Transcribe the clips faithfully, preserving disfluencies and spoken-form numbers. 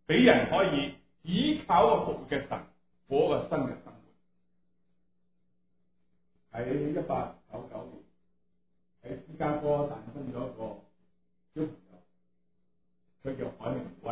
俾人可以依靠個復活嘅神過一個新嘅生活。喺一八九九年喺芝加哥誕生咗一個小朋友，佢叫海明威。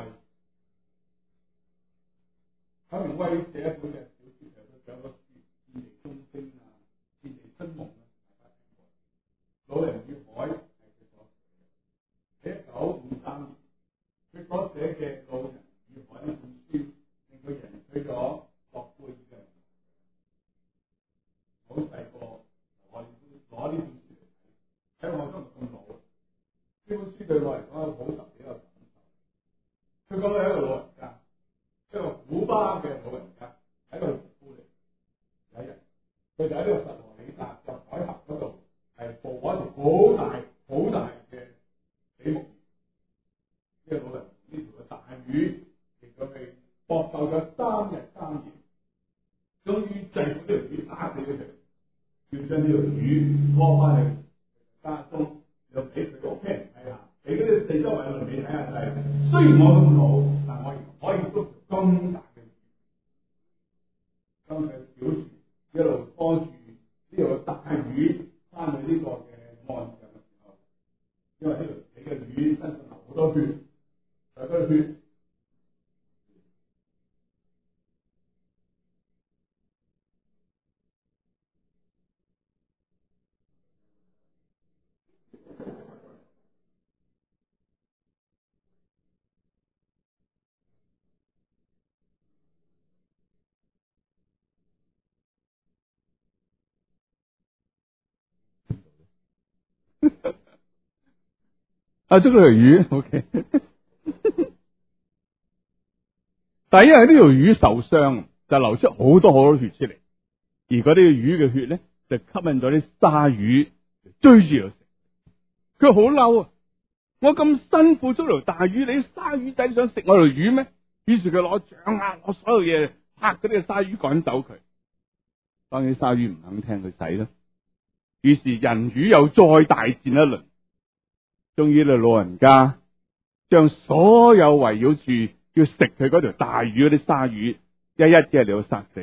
海明威寫一本嘅小説就都獎咗戰地鐘聲啊、戰地春夢啊，大家聽過。老人與海係佢所寫嘅。喺一九五三年，佢所寫嘅《老人與海》呢本書，令佢贏取咗諾貝爾嘅文學獎。好細個，我攞呢本書嚟睇，睇我今日咁老，呢本書對我嚟講好特別一個感受。佢講到一個老人家，一個古巴嘅老人家，喺度夫嚟。有一日，佢就喺呢個佛羅里達嘅海峽嗰度，係捕咗一條好大、好大嘅比目魚。呢個老人呢條嘅大魚，令佢哋搏鬥咗三日三夜，終於制服呢條魚，打死咗佢，要將呢條魚拖翻去家中，又俾佢屋企人睇下，俾嗰啲四周圍嘅鄰里睇下，就係雖然我咁老，但我可以捉條咁大嘅魚。當佢表示一路拖住呢條大魚翻去呢個嘅岸上嘅時候，因為呢條死嘅魚身上流好多血，就嗰啲血。 啊，捉嗰條魚 ，OK 。但係因為呢條魚受傷，就流出好多好多血出嚟，而嗰啲魚嘅血咧，就吸引咗啲鯊魚追住嚟食。佢好嬲啊！我咁辛苦捉條大魚，你鯊魚仔想食我條魚咩？於是佢攞掌啊，攞所有嘢拍嗰啲嘅鯊魚趕走佢。當然鯊魚唔肯聽佢使啦。於是人魚又再大戰一輪。終於呢老人家將所有圍繞住要食佢嗰條大魚嗰啲鯊魚一一嘅嚟到殺死，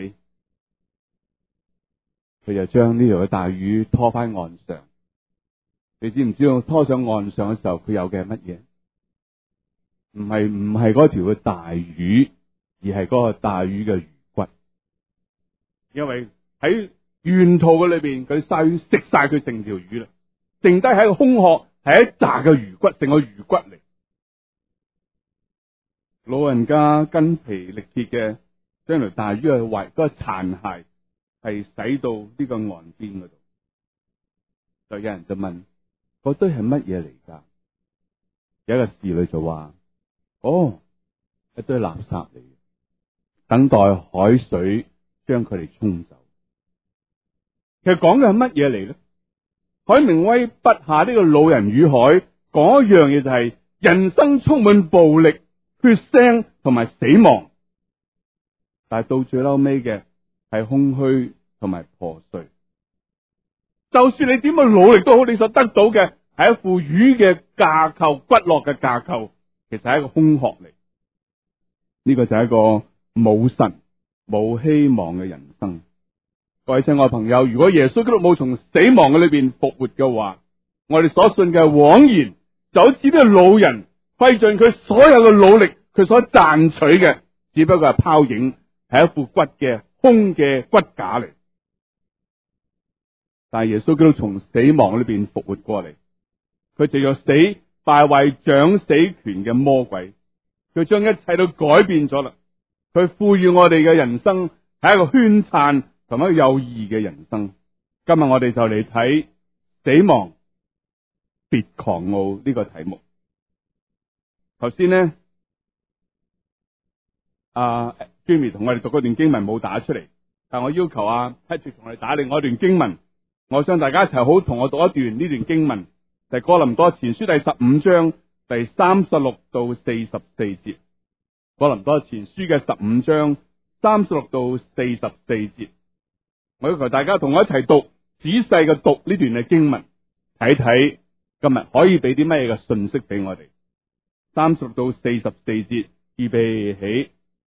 佢就將呢條嘅大魚拖翻岸上。你知唔知道拖上岸上嘅時候佢有嘅係乜嘢？唔係唔係嗰條嘅大魚，而係嗰個大魚嘅魚骨。因為喺沿途嘅裏邊，嗰啲鯊魚食晒佢成條魚啦，剩低喺個空殼。係一紮嘅魚骨，成個魚骨嚟。老人家筋疲力竭嘅將條大魚嘅胃嗰個殘骸係使到呢個岸邊嗰度，就有人就問：嗰堆係乜嘢嚟噶？有一個侍女就話：哦，一堆垃圾嚟，等待海水將佢哋沖走。其實講嘅係乜嘢嚟咧？海明威筆下呢個老人與海講一樣嘢，就係人生充滿暴力、血腥同埋死亡，但係到最嬲尾嘅係空虛同埋破碎。就算你點樣努力都好，你所得到嘅係一副魚嘅架構、骨骼嘅架構，其實係一個空殼嚟。呢個就係一個冇神、冇希望嘅人生。各位親愛朋友，如果耶穌基督冇從死亡嘅裏邊復活嘅話，我哋所信嘅枉然，就好似呢個老人費盡佢所有嘅努力，佢所賺取嘅只不過係泡影，係一副骨嘅空嘅骨架嚟。但係耶穌基督從死亡裏邊復活過嚟，佢藉着死敗壞掌死權嘅魔鬼，佢將一切都改變咗啦。佢賦予我哋嘅人生係一個璀璨同一個有意義嘅人生。今日我哋就嚟睇死亡別狂傲呢個題目。頭先呢，阿 Jimmy 同我哋讀嗰段經文冇打出嚟，但我要求阿 Patrick 同我哋打另外一段經文。我想大家一齊好同我讀一段呢段經文，就係哥林多前書第十五章第三十六到四十四節。哥林多前書嘅十五章三十六到四十四節。我要求大家同我一齊讀，仔細嘅讀呢段嘅經文，睇睇今日可以俾啲咩嘅信息俾我哋。三十六到四十四節， 預備起。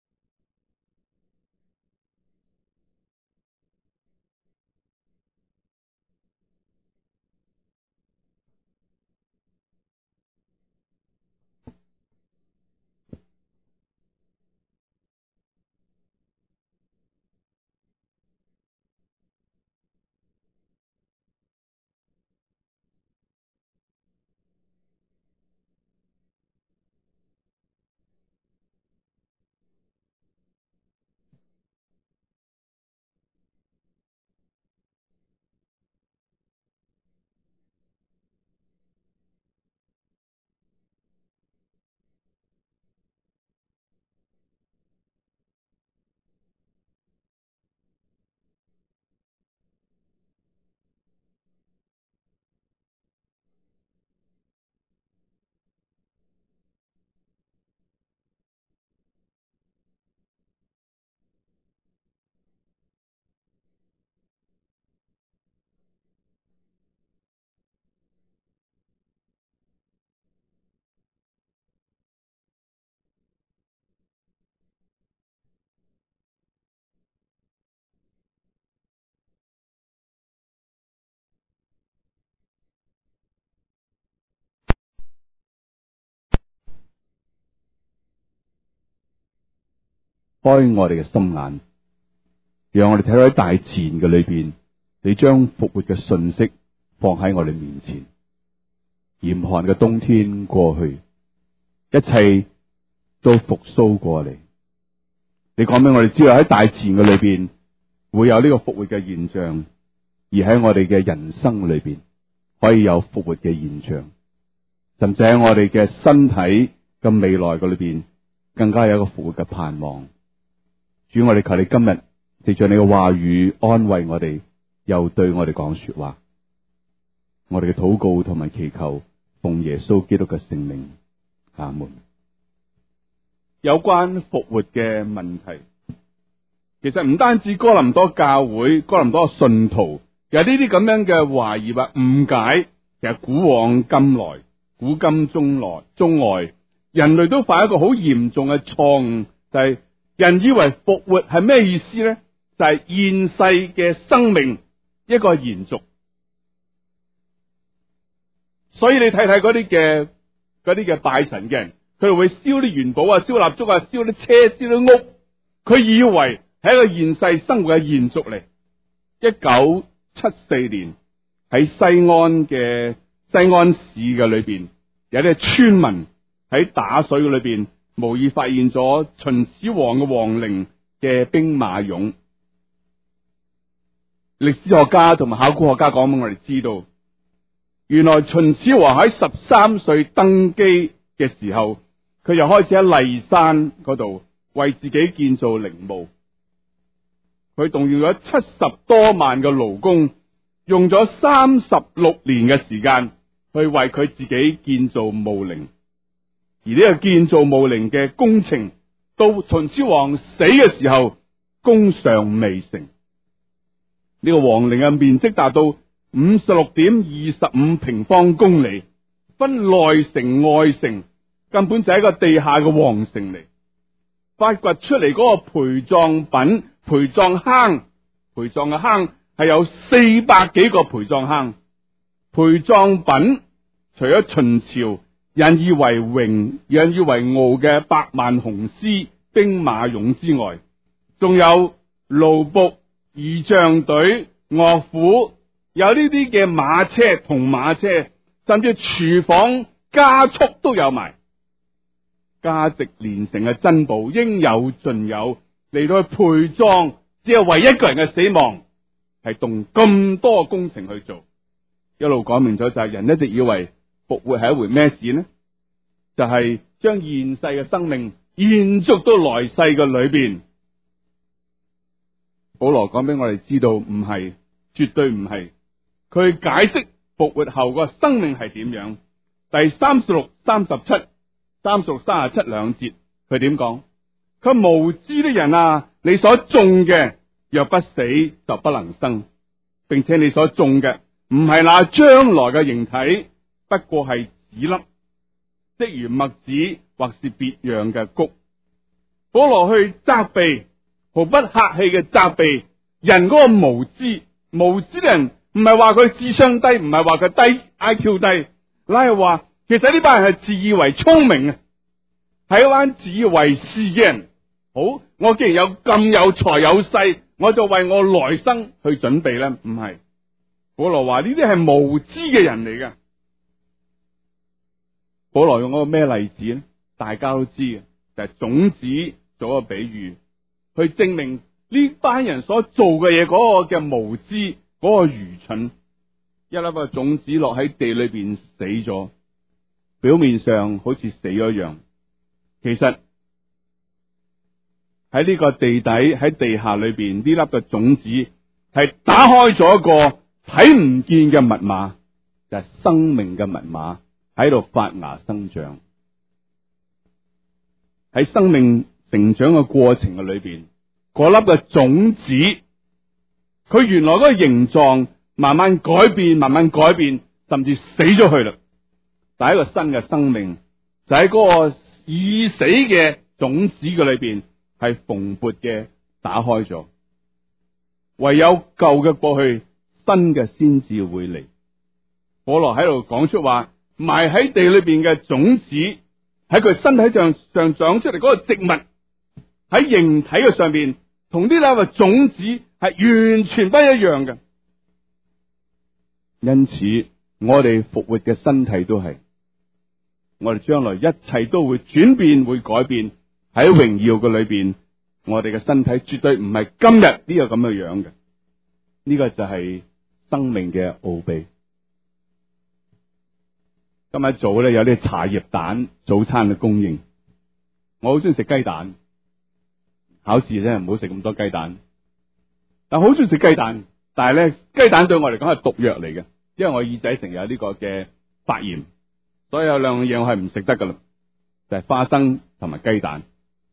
開我哋嘅心眼，讓我哋睇到喺大自然嘅裏邊，你將復活嘅訊息放喺我哋面前。嚴寒嘅冬天過去，一切都復甦過嚟。你講俾我哋知道喺大自然嘅裏邊會有呢個復活嘅現象，而喺我哋嘅人生裏邊可以有復活嘅現象，甚至喺我哋嘅身體嘅未來嘅裏邊更加有一個復活嘅盼望。主，我哋求你今日藉着你嘅話語安慰我哋，又對我哋講說話。我哋嘅禱告同埋祈求，奉耶穌基督嘅聖名，阿門。有關復活嘅問題，其實唔單止哥林多教會、哥林多信徒有呢啲咁樣嘅懷疑或誤解，其實古往今來、古今中來、中外，人類都犯一個好嚴重嘅錯誤，就係、是人以為復活係咩意思咧？就係、是、現世嘅生命一個延續。所以你睇睇嗰啲嘅嗰啲嘅拜神嘅人，佢哋會燒啲元寶啊、燒蠟燭啊、燒啲車、燒啲屋，佢以為係一個現世生活嘅延續嚟。一九七四年喺西安嘅西安市嘅裏邊，有啲村民喺打水嘅裏邊，無意發現咗秦始皇嘅皇陵嘅兵馬俑。歷史學家同埋考古學家講俾我哋知道，原來秦始皇喺十三歲登基嘅時候，佢就開始喺驪山嗰度為自己建造陵墓。佢動用咗七十多萬嘅勞工，用咗三十六年嘅時間去為佢自己建造墓陵。而呢個建造墓陵嘅工程，到秦始皇死嘅時候，工尚未成。呢、這個皇陵嘅面積達到五十六點二十五平方公里，分內城外城，根本就係一個地下嘅皇城嚟。發掘出嚟嗰個陪葬品、陪葬坑、陪葬嘅坑係有四百幾個陪葬坑。陪葬品除咗秦朝引以為榮、引以為傲嘅百萬雄師兵馬俑之外，仲有奴僕、儀仗隊、樂府，有呢啲嘅馬車、銅馬車，甚至廚房、家畜都有埋。價值連城嘅珍寶應有盡有，嚟到去陪葬，只係為一個人嘅死亡，係動咁多工程去做。一路講明咗就係人一直以為復活係一回咩事呢？就係、是、將現世嘅生命延續到來世嘅裏邊。保羅講俾我哋知道，唔係，絕對唔係。佢解釋復活後個生命係點樣。第三十六、三十七、三十六、三十七兩節，佢點講？佢無知的人啊，你所種嘅若不死就不能生，並且你所種嘅唔係那將來嘅形體，不過係籽粒，即如麥子或是別樣嘅穀， 保羅去責備，毫不客氣嘅責備人嗰個無知，無知嘅人唔係話佢智商低，唔係話佢低 I Q 低，乃係話其實呢班人係自以為聰明啊，係一班自以為是嘅人。好，我既然有咁有才有勢，我就為我來生去準備咧，唔係。保羅話呢啲係無知嘅人嚟嘅。保羅用嗰個咩例子咧？大家都知嘅，就係種子做個比喻，去證明呢班人所做嘅嘢嗰個嘅無知，嗰個愚蠢。一粒個種子落喺地裏邊死咗，表面上好似死咗一樣，其實喺呢個地底喺地下裏邊，呢粒嘅種子係打開咗一個睇唔見嘅密碼，就係生命嘅密碼喺度發芽生長。喺生命成長嘅過程嘅裏邊，嗰粒嘅種子，佢原來嗰個形狀慢慢改變，慢慢改變，甚至死咗去啦。但係一個新嘅生命就喺嗰個已死嘅種子嘅裏邊係蓬勃嘅打開咗。唯有舊嘅過去，新嘅先至會嚟。保羅喺度講出話，埋喺地裏邊嘅種子喺佢身體上上長出嚟嗰個植物喺形體嘅上邊，同呢粒嘅種子係完全不一樣嘅。因此，我哋復活嘅身體都係，我哋將來一切都會轉變，會改變。喺榮耀嘅裏邊，我哋嘅身體絕對唔係今日呢個咁嘅樣嘅。呢個就係生命嘅奧秘。今日早咧有啲茶葉蛋早餐嘅供應，我好中意食雞蛋。考試咧唔好食咁多雞蛋，但好中意食雞蛋。但係咧雞蛋對我嚟講係毒藥嚟嘅，因為我耳仔成日有呢個嘅發炎，所以有兩樣嘢我係唔食得噶啦，就係花生同埋雞蛋。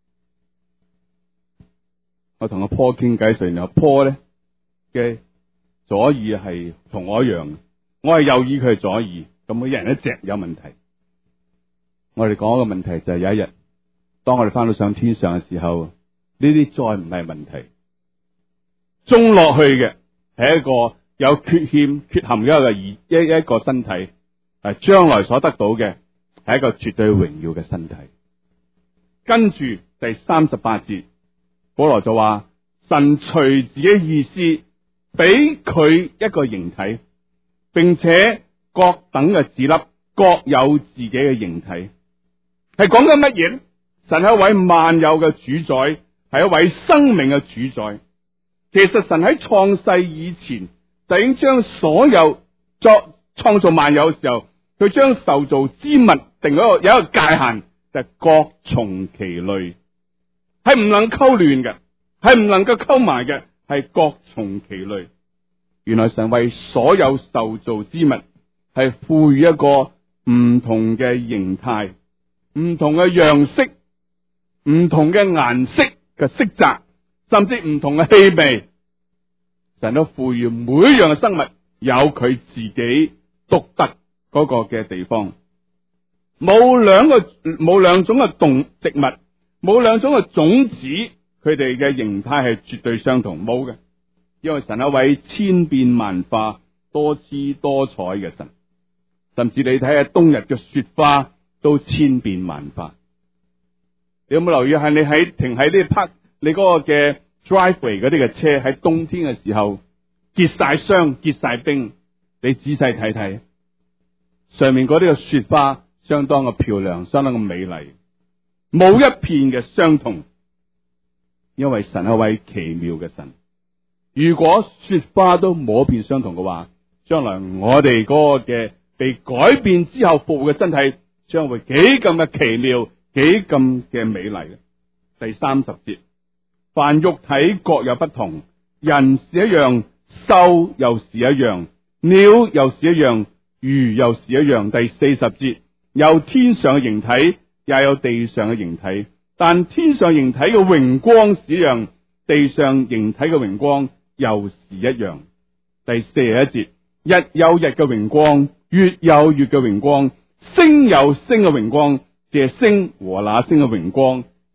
我同阿坡傾偈，雖然阿坡咧嘅左耳係同我一樣，我係右耳，佢係左耳，咁每人一隻有問題。我哋講一個問題就係有一日，當我哋翻到上天上嘅時候，呢啲再唔係問題，種落去嘅係一個有缺陷、缺陷嘅一個一一個身體，係將來所得到嘅係一個絕對榮耀嘅身體。跟住第三十八節，保羅就話：神隨自己意思俾佢一個形體，並且各等嘅子粒各有自己嘅形體。係講緊乜嘢咧？神係一位萬有嘅主宰，係一位生命嘅主宰。其實神喺創世以前就已經將所有作創造萬有嘅時候，佢將受造之物定咗有一個界限，就係各從其類，係唔能溝亂嘅，係唔能夠溝埋嘅，係各從其類。原來神為所有受造之物係賦予一個唔同嘅形態、唔同嘅樣式、唔同嘅顏色嘅色澤，甚至唔同嘅氣味。神都賦予每一樣嘅生物有佢自己獨特嗰個嘅地方。冇兩個冇兩種嘅動植物，冇兩種嘅種子，佢哋嘅形態係絕對相同，冇嘅。因為神係一位千變萬化、多姿多彩嘅神，甚至你睇下冬日嘅雪花都千變萬化。你有冇留意係你喺停喺呢 park 你嗰個嘅 driveway 嗰啲嘅車喺冬天嘅時候結晒霜、結晒冰，你仔細睇睇上面嗰啲嘅雪花相當嘅漂亮，相當嘅美麗，冇一片嘅相同。因為神係一位奇妙嘅神。如果雪花都冇一片相同嘅話，將來我哋嗰個嘅被改變之後復活嘅身體將會幾咁嘅奇妙，幾咁嘅美麗。第三十節，凡肉體各有不同，人是一樣，獸又是一樣，鳥又是一樣，魚又是一樣。第四十節，有天上嘅形體，也有地上嘅形體，但天上形體嘅榮光是一樣，地上形體嘅榮光又是一樣。第四十一節，日有日嘅榮光，月有月嘅榮光，星有星嘅榮光，這星和那星嘅榮光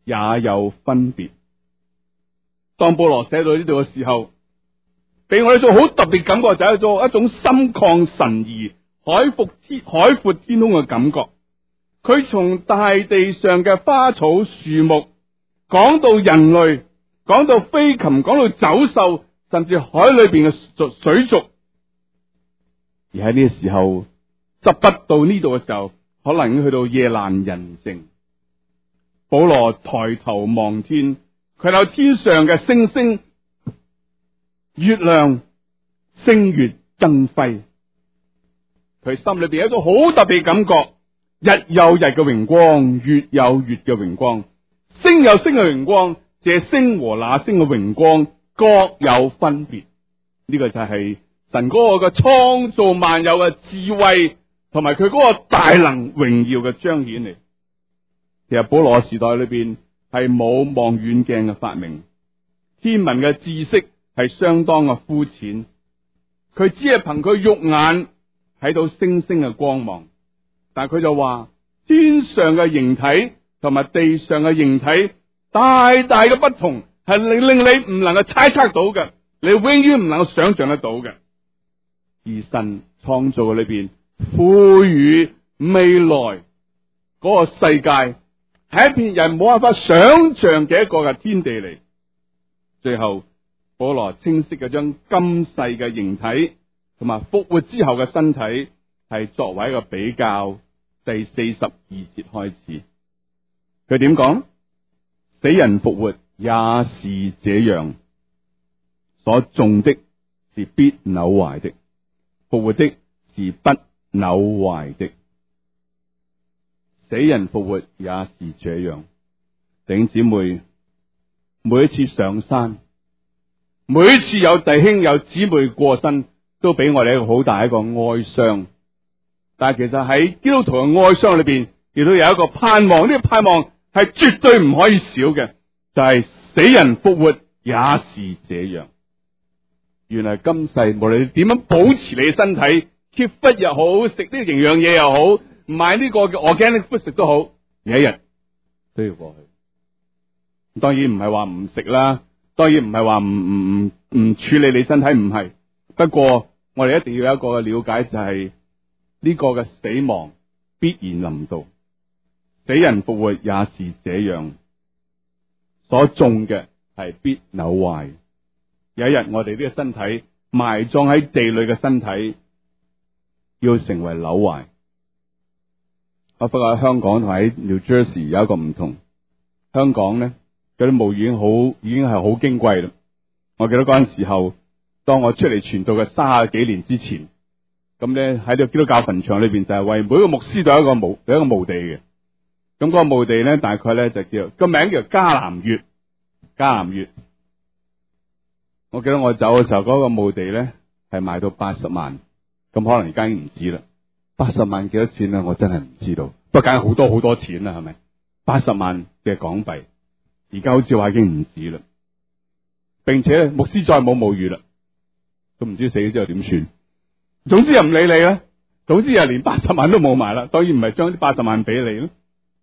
也有分別。當保羅寫到呢度嘅時候，俾我哋一種好特別感覺，就係一種一種心曠神怡、海闊天海闊天空嘅感覺。佢從大地上嘅花草樹木，講到人類，講到飛禽，講到走獸，甚至海裏邊嘅水族。而喺呢個時候，執筆到呢度嘅時候，可能已經去到夜闌人靜。保羅抬頭望天，佢有天上嘅星星、月亮、星月爭輝，佢心裏邊有一種好特別嘅感覺。日有日嘅榮光，月有月嘅榮光，星有星嘅榮光，這星和那星嘅榮光各有分別。呢、這個就係神嗰個嘅創造萬有嘅智慧，同埋佢嗰個大能榮耀嘅彰顯嚟。其實保羅時代裏邊係冇望遠鏡嘅發明，天文嘅知識係相當嘅膚淺，佢只係憑佢肉眼睇到星星嘅光芒。但係佢就話，天上嘅形體同埋地上嘅形體大大嘅不同，係令令你唔能夠猜測到嘅，你永遠唔能夠想象得到嘅。而神創造裏邊賦予未來嗰個世界係一片人冇辦法想象嘅一個嘅天地嚟。最後保羅清晰嘅將今世嘅形體同埋復活之後嘅身體係作為一個比較。第四十二節開始，佢點講？死人復活也是這樣，所種的是必朽壞的，復活的是不朽壞的。死人復活也是這樣。弟兄姊妹，每一次上山，每一次有弟兄有姊妹過身，都俾我哋一個好大一個哀傷。但係其實喺基督徒嘅哀傷裏邊，亦都有一個盼望。呢、這個盼望係絕對唔可以少嘅，就係、是、死人復活也是這樣。原來今世無論你點樣保持你嘅身體 keep fit 又好，食呢個營養嘢又好，買呢個嘅 organic food 食都好，有一日都要過去。當然唔係話唔食啦，當然唔係話唔唔唔唔處理你身體，唔係。不過我哋一定要有一個了解，就係、是。呢個嘅死亡必然臨到，死人復活也是這樣，所種嘅係必朽壞。有一日我哋呢個身體埋葬喺地裏嘅身體要成為朽壞。我發覺喺香港同喺 New Jersey 有一個唔同，香港咧嗰啲墓已經好已經係好矜貴啦。我記得嗰陣時候，當我出嚟傳道嘅三十幾年之前。咁咧喺呢個基督教墳場裏邊就係為每個牧師都有一個墓有一個墓地嘅。咁嗰個墓地咧大概咧就叫個名叫迦南穴。迦南穴，我記得我走嘅時候嗰個墓地咧係賣到八十萬，咁可能而家已經唔止啦。八十萬幾多錢咧？我真係唔知道。不過梗係好多好多錢啦，係咪？八十萬嘅港幣，而家好似話已經唔止啦。並且牧師再冇墓穴啦，都唔知死咗之後點算。總之又唔理你啦，總之又連八十萬都冇埋啦，當然唔係將啲八十萬俾你咯。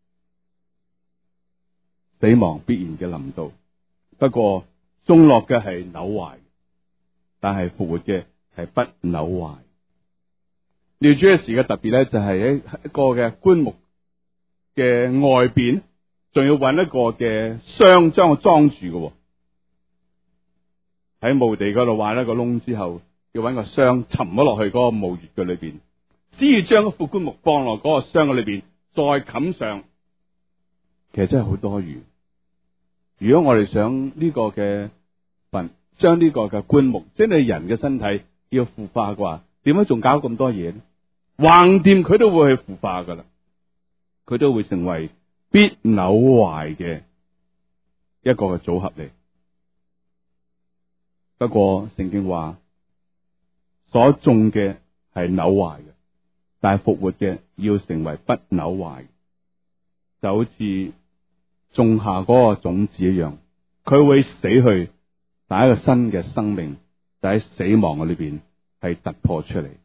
死亡必然嘅臨到，不過終落嘅係朽壞，但係復活嘅係不朽壞。New Jersey嘅特別咧，就係喺一個嘅棺木嘅外邊，仲要揾一個嘅箱將佢裝住嘅，喺墓地嗰度挖一個窿之後。要揾個箱沉咗落去嗰個墓穴嘅裏邊，先要將個副棺木放落嗰個箱嘅裏邊，再冚上。其實真係好多餘。如果我哋想呢個嘅墳，將呢個嘅棺木，即係人嘅身體要腐化嘅話，點解仲搞咁多嘢呢？橫掂佢都會去腐化噶啦，佢都會成為必朽壞嘅一個嘅組合嚟。不過聖經話。所種嘅係朽壞嘅，但係復活嘅要成為不朽壞，就好似種下嗰個種子一樣，佢會死去，但係一個新嘅生命就喺死亡嘅裏邊係突破出嚟。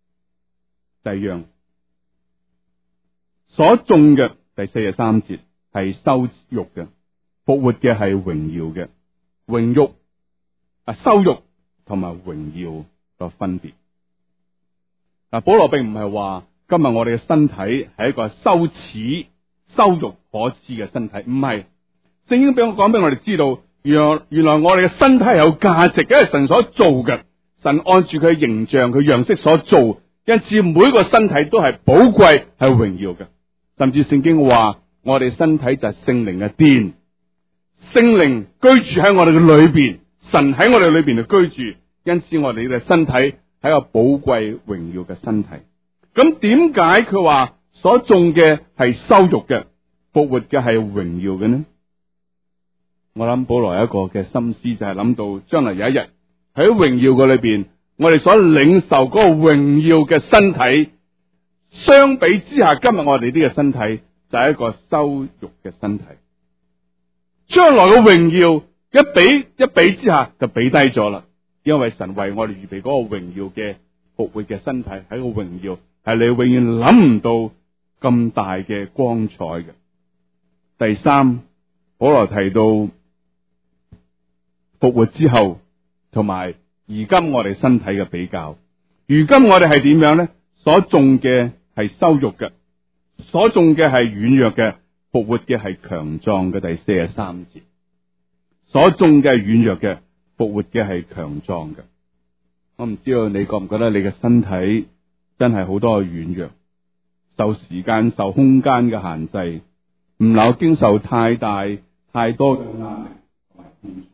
第二樣所種嘅第四十三節係羞辱嘅，復活嘅係榮耀嘅。榮辱啊，羞辱同埋榮耀個分別。嗱，保羅並唔係話今日我哋嘅身體係一個羞恥、羞辱可恥嘅身體，唔係。聖經俾我講俾我哋知道，原來原來我哋嘅身體係有價值嘅，係神所做嘅，神按住佢嘅形象、佢樣式所做，因此每個身體都係寶貴、係榮耀嘅。甚至聖經話，我哋身體就係聖靈嘅殿，聖靈居住喺我哋嘅裏邊，神喺我哋裏邊就居住，因此我哋嘅身體係一個寶貴榮耀嘅身體。咁點解佢話所種嘅係羞辱嘅，復活嘅係榮耀嘅呢？我諗保羅有一個嘅心思，就係諗到將來有一日喺榮耀嘅裏邊，我哋所領受嗰個榮耀嘅身體，相比之下，今日我哋呢個身體就係一個羞辱嘅身體。將來嘅榮耀一比一比之下就比低咗啦，因為神為我哋預備嗰個榮耀嘅復活嘅身體，係一個榮耀，係你永遠諗唔到咁大嘅光彩嘅。第三，保羅提到復活之後同埋而今我哋身體嘅比較。如今我哋係點樣呢？所種嘅係羞辱嘅，所種嘅係軟弱嘅，復活嘅係強壯嘅。第四十三節，所種嘅係軟弱嘅，復活嘅係強壯嘅。我唔知道你覺唔覺得你嘅身體真係好多軟弱，受時間、受空間嘅限制，唔能夠經受太大、太多嘅壓力同埋痛楚。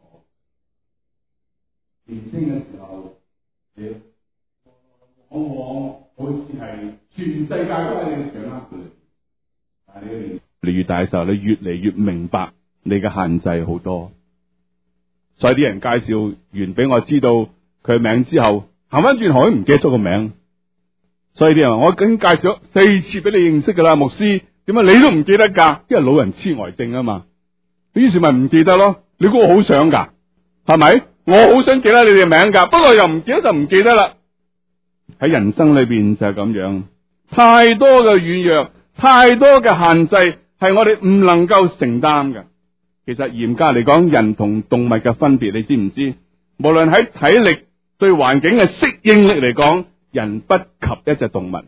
年輕嘅時候，你往往好似係全世界都喺你嘅掌握裏，但係你年齡越大嘅時候，你越嚟越明白你嘅限制好多。所以啲人介紹完俾我知道佢嘅名之後，行翻轉頭都唔記得咗個名。所以啲人話我已經介紹咗四次俾你認識噶啦，牧師點解你都唔記得噶？因為老人痴呆症啊嘛，於是咪唔記得咯。你估我好想噶，係咪？我好想記得你哋名噶，不過又唔記得就唔記得啦。喺人生裏邊就係咁樣，太多嘅軟弱，太多嘅限制係我哋唔能夠承擔嘅。其實嚴格嚟講，人同動物嘅分別，你知唔知？無論喺體力對環境嘅適應力嚟講，人不及一隻動物，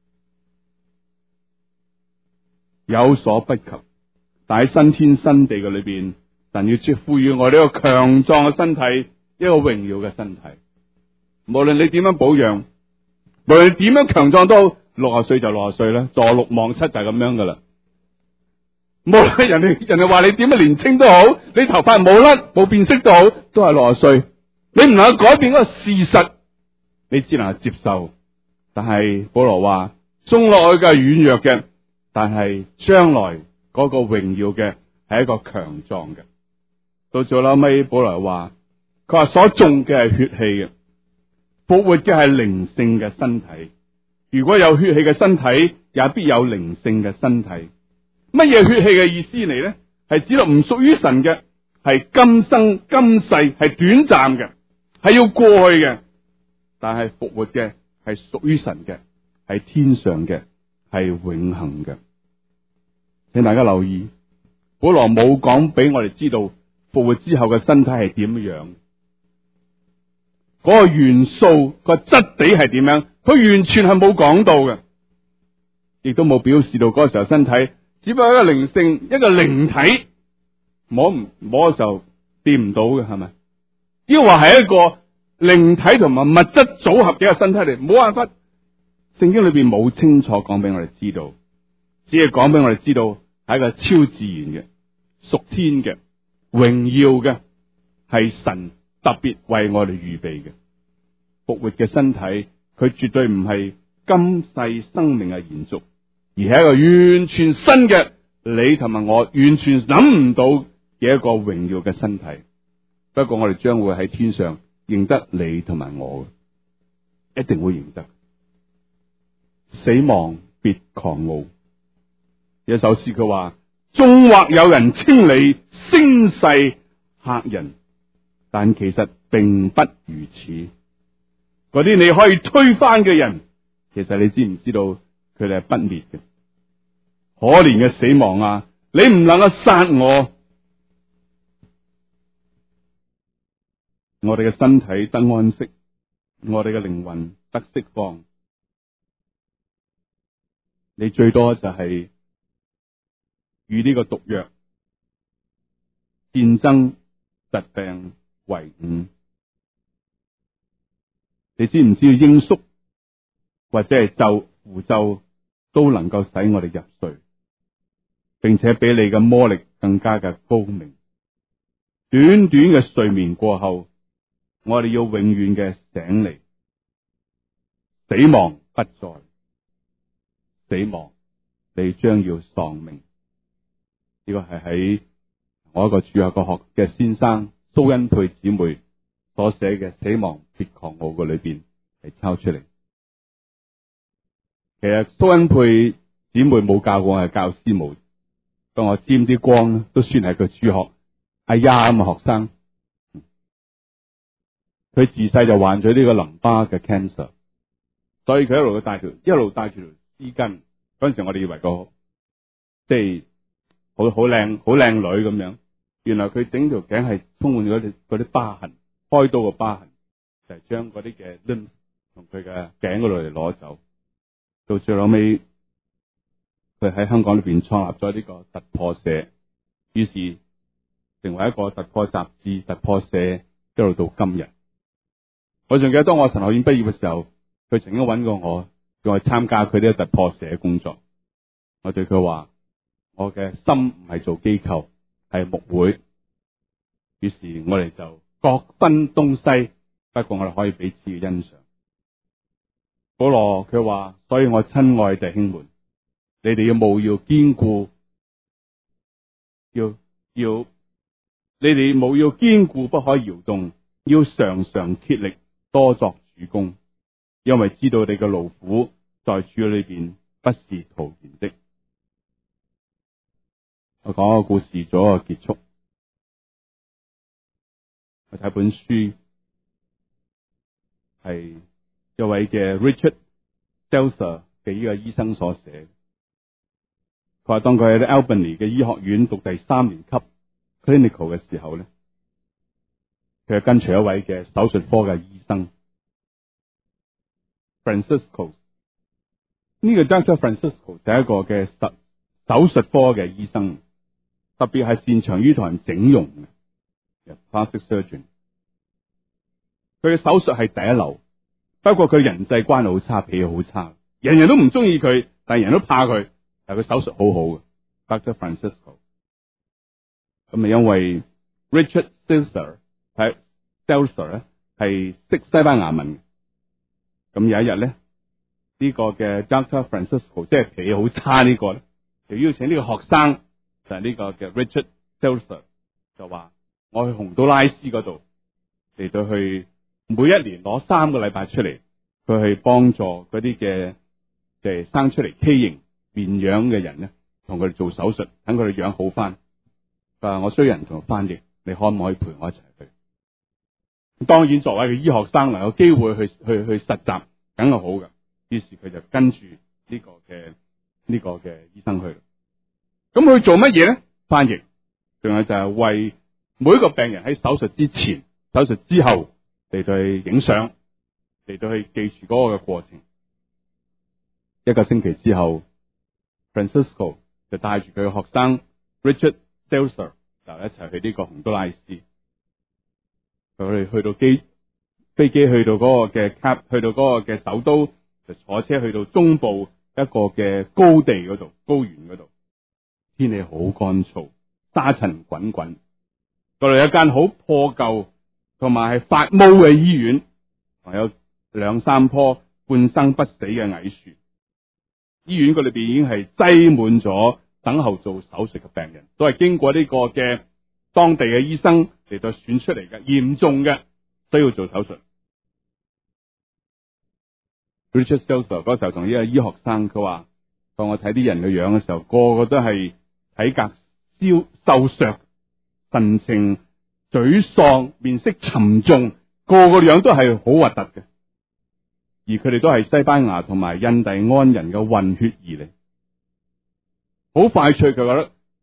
有所不及。但喺新天新地嘅裏邊，神要賦予我哋一個強壯嘅身體，一個榮耀嘅身體。無論你點樣保養，無論點樣強壯都好，六十歲就六十歲啦，坐六望七就係咁樣噶啦。無論人哋人哋話你點樣年青都好，你頭髮冇甩冇變色都好，都係六十歲。你唔能夠改變嗰個事實，你只能夠接受。但係保羅話，種落去嘅係軟弱嘅，但係將來嗰個榮耀嘅係一個強壯嘅。到最後尾，保羅話，佢話所種嘅係血氣嘅，復活嘅係靈性嘅身體。如果有血氣嘅身體，也必有靈性嘅身體。乜嘢血氣嘅意思嚟呢？係指到唔屬於神嘅，係今生今世，係短暫嘅，係要過去嘅。但係復活嘅係屬於神嘅，係天上嘅，係永恆嘅。請大家留意，保羅冇講俾我哋知道復活之後嘅身體係點樣，嗰個元素個質地係點樣，佢完全係冇講到嘅，亦都冇表示到嗰個時候身體只不過一個靈性，一個靈體，摸唔摸嘅時候掂唔到嘅，係咪？呢個話係一個靈體同埋物質組合嘅一個身體嚟，冇辦法。聖經裏邊冇清楚講俾我哋知道，只係講俾我哋知道係一個超自然嘅、屬天嘅、榮耀嘅，係神特別為我哋預備嘅復活嘅身體。佢絕對唔係今世生命嘅延續，而係一個完全新嘅，你同埋我完全諗唔到嘅一個榮耀嘅身體。不過我哋將會喺天上認得你同埋我，一定會認得。死亡別狂傲，有一首詩佢話：縱或有人稱你聲勢嚇人，但其實並不如此。嗰啲你可以推翻嘅人，其實你知唔知道佢哋係不滅嘅？可憐嘅死亡啊！ 你唔能夠殺我，我哋嘅身體得安息，我哋嘅靈魂得釋放。你最多就係與呢個毒藥、戰爭、疾病為伍。你知唔知道罌粟或者係咒符咒都能夠使我哋入睡，並且比你嘅魔力更加嘅高明。短短嘅睡眠過後，我哋要永遠嘅醒嚟，死亡不在。死亡，你將要喪命。呢個係喺我一個主日學嘅先生蘇恩佩姊妹所寫嘅《死亡別狂傲》嘅裏邊係抄出嚟。其實蘇恩佩姊妹冇教過我係教師母，當我沾啲光都算係佢主學哎呀咁嘅學生。佢自細就患咗呢個淋巴嘅 cancer， 所以佢一路帶條一路帶住條絲巾。嗰陣時我哋以為個即係好好靚好靚女咁樣，原來佢整條頸係充滿咗啲嗰啲疤痕，開刀嘅疤痕，就係將嗰啲嘅 lymph 從佢嘅頸嗰度嚟攞走。到最後尾，佢喺香港裏邊創立咗呢個突破社，於是成為一個突破雜誌、突破社，一路到今日。我仲記得當我神學院畢業嘅時候，佢曾經揾過我，叫我參加佢呢個突破社嘅工作。我對佢話：我嘅心唔係做機構，係牧會。於是我哋就各分東西，不過我哋可以彼此嘅欣賞。保羅佢話：所以我親愛弟兄們，你哋要務要堅固，要要你哋務要堅固，不可搖動，要常常竭力，多作主工，因為知道你嘅勞苦在主裏邊不是徒然的。我講個故事做一個結束。我睇本書係一位嘅 Richard Selzer 嘅呢個醫生所寫。佢話當佢喺 Albany 嘅醫學院讀第三年級 clinical 嘅時候咧，佢係跟隨一位嘅手術科嘅醫生 Francisco。呢個 Doctor Francisco 係一個嘅手手術科嘅醫生，特別係擅長於同人整容嘅 plastic surgeon。佢嘅手術係第一流，不過佢人際關係好差，脾氣好差，人人都唔中意佢，但係人都怕佢。但係佢手術好好嘅 Doctor Francisco。咁啊，因為 Richard Selzer 係 Selzer 咧係識西班牙文嘅。咁有一日咧，呢個嘅 Doctor Francisco 即係脾氣好差呢個咧，就邀請呢個學生就係呢個嘅 Richard Selzer， 就話我去洪都拉斯嗰度嚟到去每一年攞三個禮拜出嚟，佢去幫助嗰啲嘅即係生出嚟畸形面樣嘅人咧，同佢哋做手術，等佢哋樣好翻。佢話我需要人同翻譯，你可唔可以陪我一齊去？當然作為一個醫學生，能有機會去去去實習，梗係好嘅。於是佢就跟住呢個嘅呢個嘅醫生去。咁佢做乜嘢咧？翻譯，仲有就係為每一個病人喺手術之前、手術之後嚟到去影相，嚟到去記住嗰個嘅過程。一個星期之後 Francisco 就帶住佢嘅學生 Richard Selzer 就一齊去呢個洪都拉斯。佢哋去到機飛機去到嗰個嘅 cap， 去到嗰個嘅首都，就坐車去到中部一個嘅高地嗰度，高原嗰度，天氣好乾燥，沙塵滾滾。嗰度有一間好破舊同埋係發毛嘅醫院，仲有兩三棵半生不死嘅矮樹。醫院嗰裏邊已經係擠滿咗等候做手術嘅病人，都係經過呢個嘅當地嘅醫生嚟到選出嚟嘅，嚴重嘅需要做手術。Richard Selzer 嗰時候同呢個醫學生佢話，當我睇啲人嘅樣嘅時候，個個都係體格消瘦削，神情沮喪，面色沉重，個個樣都係好核突嘅。而佢哋都係西班牙同埋印第安人嘅混血兒嚟，好快脆佢覺得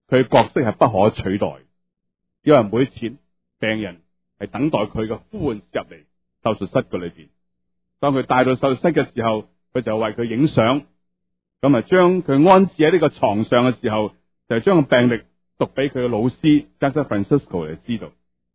佢嘅角色係不可取代，因為每一次病人係等待佢嘅呼喚入嚟手術室嘅裏邊。當佢帶到手術室嘅時候，佢就為佢影相，咁啊將佢安置喺呢個床上嘅時候，就將個病歷讀俾佢嘅老師 Doctor Francisco 嚟知道。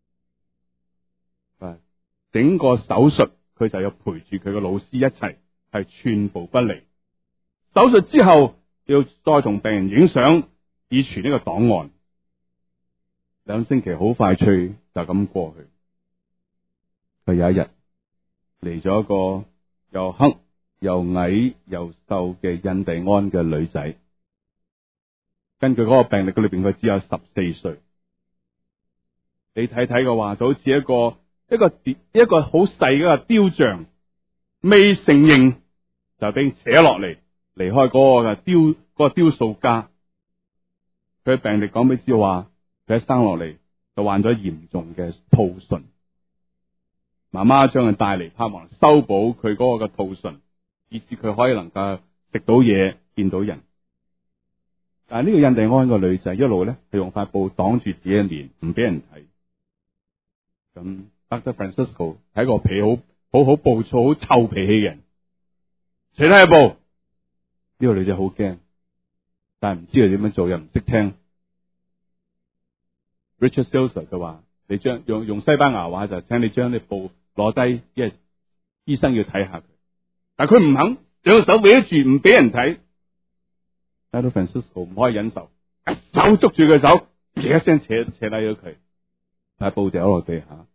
整個手術佢就要陪住佢嘅老師一齊，係寸步不離。手術之後要再同病人影相，以傳呢個檔案。兩星期好快脆就咁過去。佢有一日嚟咗一個又黑又矮又瘦嘅印第安嘅女仔。根據嗰個病歷嘅裏邊，佢只有十四歲。你睇睇嘅話，就好似一個一個一個好細嘅一個雕像，未成形就俾扯落嚟，離開嗰個嘅雕嗰、嗰個雕塑家。佢嘅病歷講俾知話，佢一生落嚟就患咗嚴重嘅兔唇。媽媽將佢帶嚟，盼望修補佢嗰個嘅兔唇，以致佢可以能夠食到嘢，見到人。但係呢個印第安個女仔一路咧係用塊布擋住自己嘅面，唔俾人睇。咁 Doctor Francisco 係一個脾好好好暴躁、好臭脾氣嘅人，除低一步，呢、這個女仔好驚，但係唔知佢點樣做，又唔識聽。Richard Selzer 就話：你將用用西班牙話就請你將啲布攞低，因為醫生要睇下佢。但係佢唔肯，兩手搲住唔俾人睇。Doctor Francisco 唔可以忍受，一手捉住佢手，一聲扯扯低咗佢，塊布掉落地下。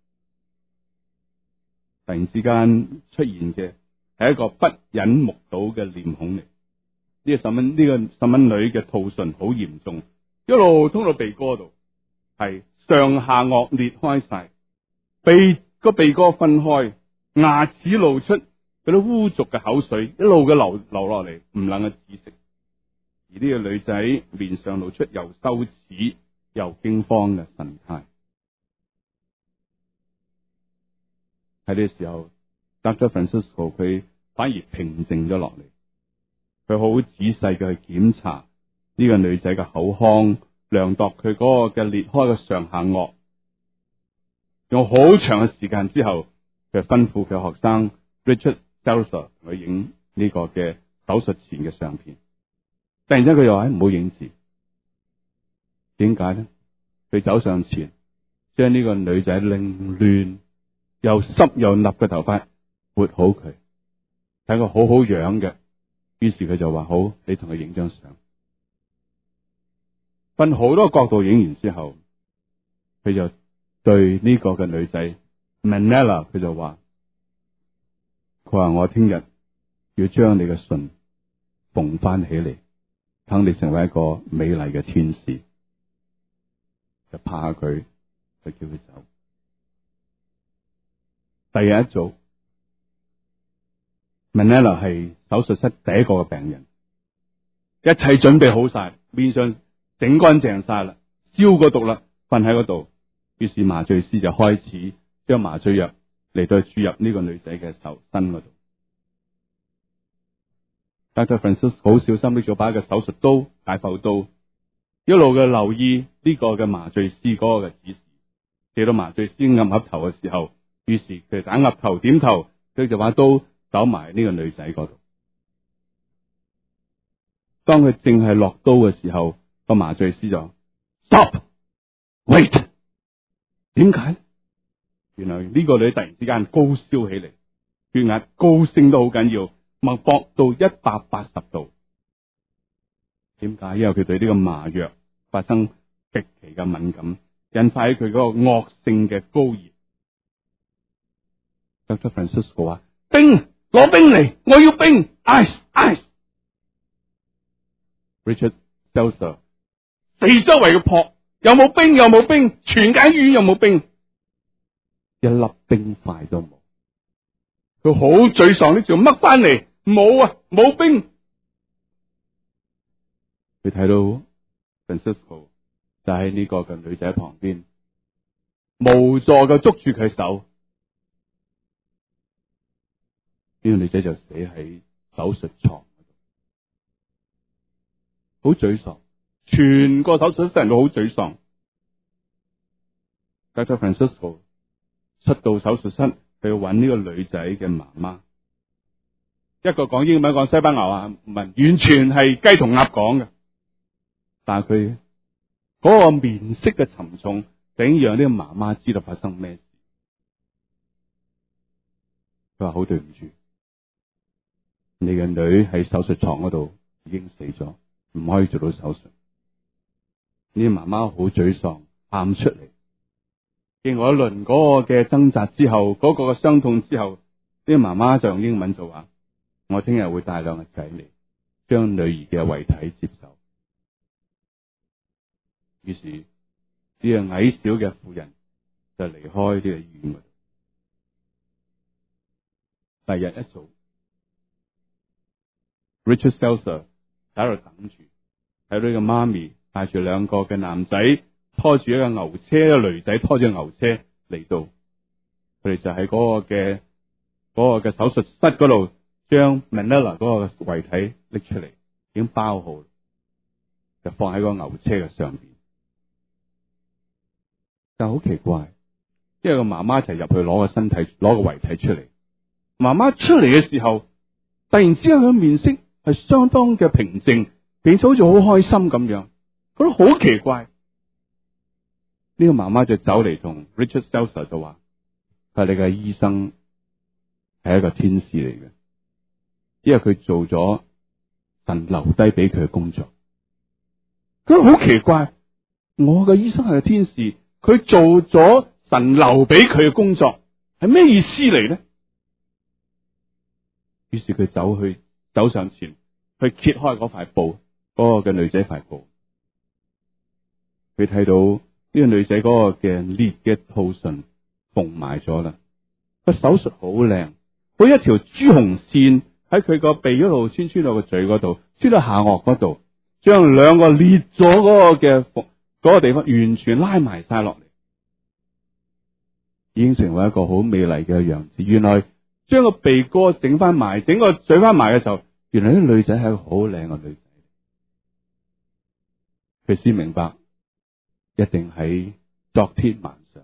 突然之間出現嘅係一個不忍目睹嘅臉孔嚟。呢個細蚊呢個細蚊女嘅兔唇好嚴重，一路通到鼻哥度，係上下顎裂開晒，鼻個鼻哥分開，牙齒露出，嗰啲污濁嘅口水一路嘅流流落嚟，唔能夠止息。而呢個女仔面上露出又羞恥又驚慌嘅神態。喺呢個時候 Doctor Francisco 佢反而平靜咗落嚟，佢好仔細嘅去檢查呢個女仔嘅口腔，量度佢嗰個嘅裂開嘅上下顎。用好長嘅時間之後，佢吩咐佢學生 Richard Selzer 同佢影呢個嘅手術前嘅相片。突然間佢又話唔好影字，點解咧？佢走上前，將呢個女仔凌亂又濕又立嘅頭髮撥好佢，睇佢好好樣嘅。於是佢就話：好，你同佢影張相。分好多角度影完之後，佢就對呢個嘅女仔 Manella 佢就話：佢話我聽日要將你嘅唇縫翻起嚟，等你成為一個美麗嘅天使。就拍下佢，就叫佢走。第二日一早 Manella 係手術室第一個嘅病人，一切準備好晒，面上整乾淨晒啦，消過毒啦，瞓喺嗰度。於是麻醉師就開始將麻醉藥嚟到注入呢個女仔嘅手身嗰度。Doctor Francisco 好小心拎咗把嘅手術刀、解剖刀，一路嘅留意呢個嘅麻醉師嗰個嘅指示。直到麻醉師按額頭嘅時候，於是佢打額頭點頭，佢就把刀走埋呢個女仔嗰度。當佢正係落刀嘅時候，個麻醉師就 stop wait。點解？原來呢個女突然之間高燒起嚟，血壓高升都好緊要，脈搏到一百八十度。點解？因為佢對呢個麻藥發生極其嘅敏感，引發喺佢嗰個惡性嘅高熱。Doctor Francisco 話：冰，攞冰嚟，我要冰 ，ice ice。Richard Selzer 四周圍嘅撲，有冇冰？有冇冰？全間醫院有冇冰？一粒冰塊都冇。佢好沮喪，呢仲掹翻嚟，冇啊，冇冰。佢睇到 Francisco 就喺呢個嘅女仔旁邊，無助嘅捉住佢手。呢個女仔就死喺手術床嗰度，好沮喪， 全個手術室人都好沮喪。Doctor Francisco 出到手術室去揾呢個女仔嘅媽媽，一個講英文，一個講西班牙話文，完全係雞同鴨講嘅。但係佢嗰個面色嘅沉重，竟讓呢個媽媽知道發生咩事。佢話好對唔住，你嘅女喺手術床嗰度已經死咗，唔可以做到手術。呢個媽媽好沮喪，喊出嚟。經過一輪嗰個嘅掙扎之後，嗰、嗰個嘅傷痛之後，呢個媽媽就用英文就話：我聽日會帶兩個仔嚟，將女兒嘅遺體接受。於是呢個矮小嘅婦人就離開呢個醫院。第二日一早 ，Richard Seltzer 喺度等住，睇到呢個媽咪帶住兩個嘅男仔，拖住一個牛車，一個女仔拖住牛車嚟到，佢哋就喺嗰個嘅嗰、嗰個嘅手術室嗰度，將 Manella 嗰個遺體拎出嚟，已經包好，就放喺個牛車嘅上邊。但好奇怪，因為個媽媽一齊入去攞個身體，攞個遺體出嚟。媽媽出嚟嘅時候，突然之間佢面色係相當嘅平靜，並且好似好開心咁樣，覺得好奇怪。呢、這個媽媽就走嚟同 Richard Seltzer 就話：佢係你嘅醫生，係一個天使嚟嘅，因為佢做咗神留低俾佢嘅工作。佢好奇怪，我嘅醫生係個天使，佢做咗神留俾佢嘅工作，係咩意思嚟呢？於是佢走去走上前去揭開嗰塊布，嗰、那個嘅女仔塊布，佢睇到呢個女仔嗰個嘅裂嘅套唇縫埋咗啦。個手術好靚，好一條朱紅線喺佢個鼻嗰度穿穿到個嘴嗰度，穿到下顎嗰度，將兩個裂咗嗰個嘅縫嗰個地方完全拉埋晒落嚟，已經成為一個好美麗嘅樣子。原來將個鼻哥整翻埋，整個嘴翻埋嘅時候，原來啲女仔係一個好靚嘅女仔。佢先明白，一定喺昨天晚上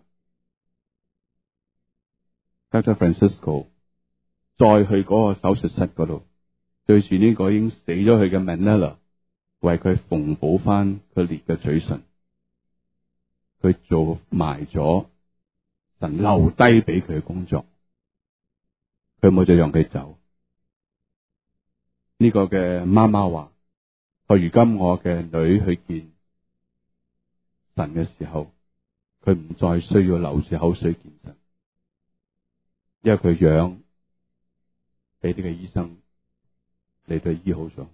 ，Doctor Francisco 再去嗰個手術室嗰度，對住呢個已經死咗佢嘅 Manella， 為佢縫補翻佢裂嘅嘴唇，佢做埋咗神留低俾佢嘅工作。佢冇就讓佢走。呢、這個嘅媽媽話：我如今我嘅女去見神嘅時候，佢唔再需要流住口水見神，因為佢養俾呢個醫生嚟到醫好咗。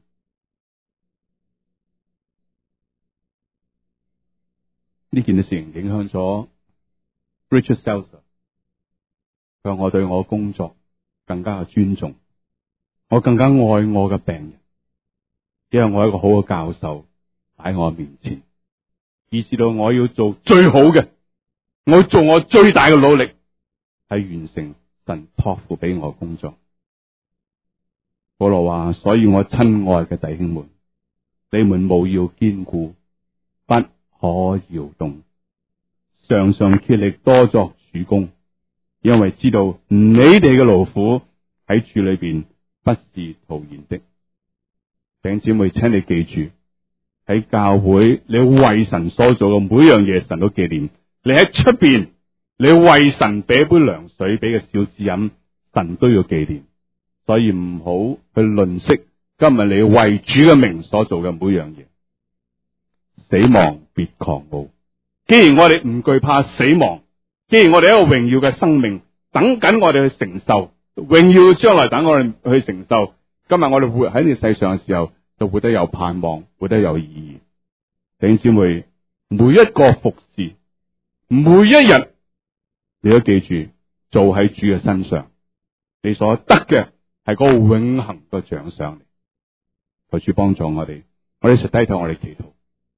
呢件嘅事情影響咗 Richard Seltzer， 佢話我對我工作更加嘅尊重，我更加愛我嘅病人，因為我係一個好嘅教授喺我面前，意識到我要做最好嘅，我要做我最大嘅努力，係完成神託付俾我嘅工作。保羅話：所以我親愛嘅弟兄們，你們務要堅固，不可搖動，常常竭力多作主工，因為知道你哋嘅勞苦喺主裏邊不是徒然的。弟兄姊妹，請你記住，喺教會你為神所做嘅每樣嘢，神都紀念。你喺出邊，你為神俾一杯涼水，俾個小子飲，神都要紀念。所以唔好去吝嗇今日你為主嘅名所做嘅每樣嘢。死亡別狂傲。既然我哋唔懼怕死亡，既然我哋一個榮耀嘅生命等緊我哋去承受，榮耀將來等我哋去承受。今日我哋活喺呢世上嘅時候，就活得有盼望，活得有意義。弟兄姊妹，每一個服侍，每一日你都記住做喺主嘅身上，你所得嘅係嗰個永恆嘅獎賞嚟。求主幫助我哋，我哋實低頭，我哋祈禱。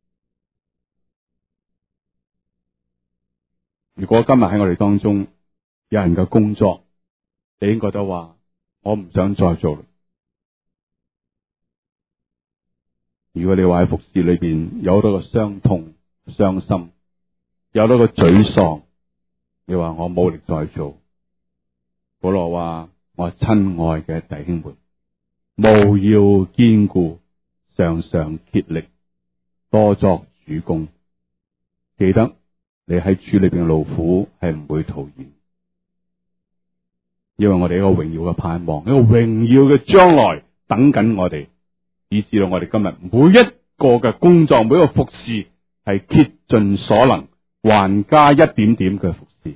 如果今日喺我哋當中有人嘅工作，你已經覺得話我唔想再做啦， 如果你話喺服侍裏邊有好多個傷痛、傷心，有好多個沮喪，你話我冇力再做。保羅話：我親愛嘅弟兄們，務要堅固，常常竭力，多作主工。記得你喺主裏邊嘅勞苦係唔會徒然，因為我哋一個榮耀嘅盼望，一個榮耀嘅將來等緊我哋，以至到我哋今日每一個嘅工作，每一個服侍係竭盡所能，還加一點點嘅服侍。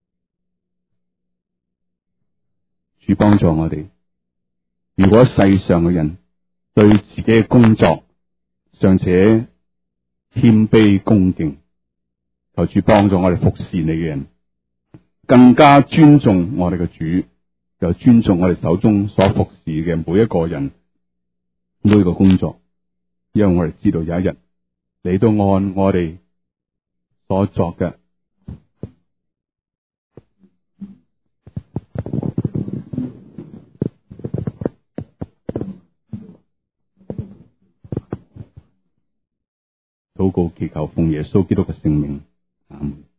主幫助我哋。如果世上嘅人對自己嘅工作尚且謙卑恭敬，求主幫助我哋服侍你嘅人更加尊重我哋嘅主，又尊重我哋手中所服侍嘅每一個人，每一個工作，因為我哋知道有一日你都按我哋所作嘅禱告祈求，奉耶穌基督嘅聖名，阿門。